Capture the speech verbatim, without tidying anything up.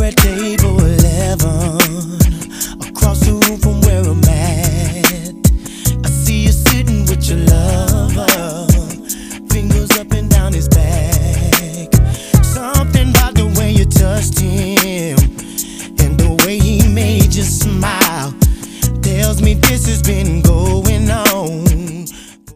at table eleven, across the room from where I'm at. I see you sitting with your lover, fingers up and down his back. Something about the way you touched him and the way he made you smile tells me this has been going